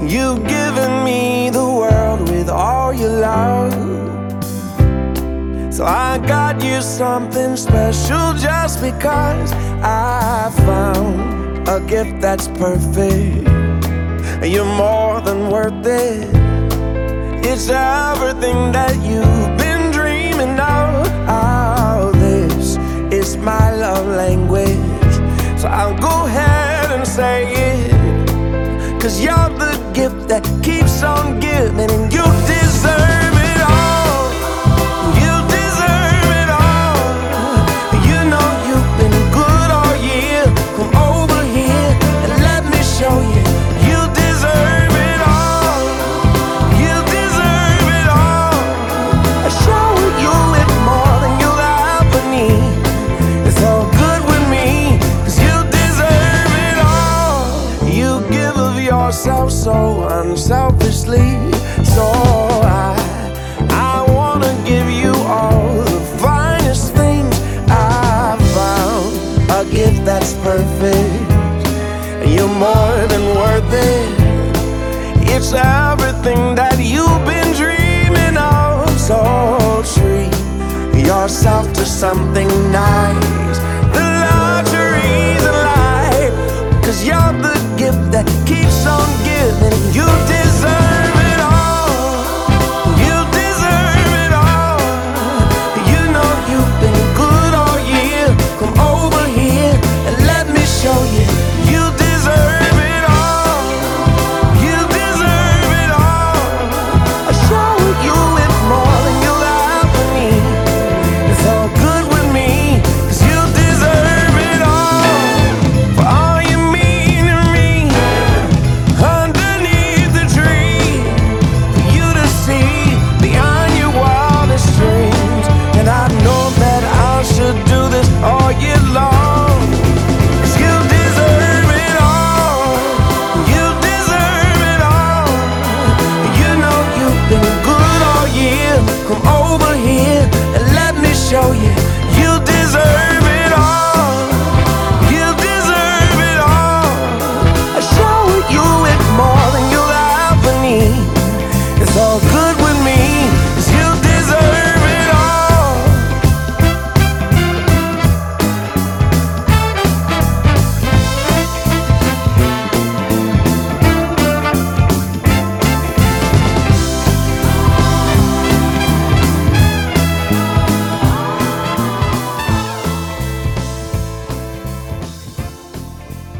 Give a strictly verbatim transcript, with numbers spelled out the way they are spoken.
You've given me the world with all your love, so I got you something special just because I found a gift that's perfect. You're more than worth it. It's everything that you've been dreaming of. Oh, this is my love language, so I'll go ahead and say it, 'cause you're the gift that keeps on giving, and you deserve it all. You deserve it all. You know you've been good all year. Come over here and let me show you. You deserve it all. You deserve it all. I show you it more than you'll ever need. It's all good with me, 'cause you deserve it all. You give of yourself so unselfishly, so I I wanna give you all the finest things I've found. A gift that's perfect. You're more than worth it. It's everything that you've been dreaming of. So treat yourself to something nice, the luxuries of life, 'cause you're the gift that keeps on giving. You deserve it all. You deserve it all. You know you've been good all year. Come over here and let me show you. You deserve it all. You deserve it all. I show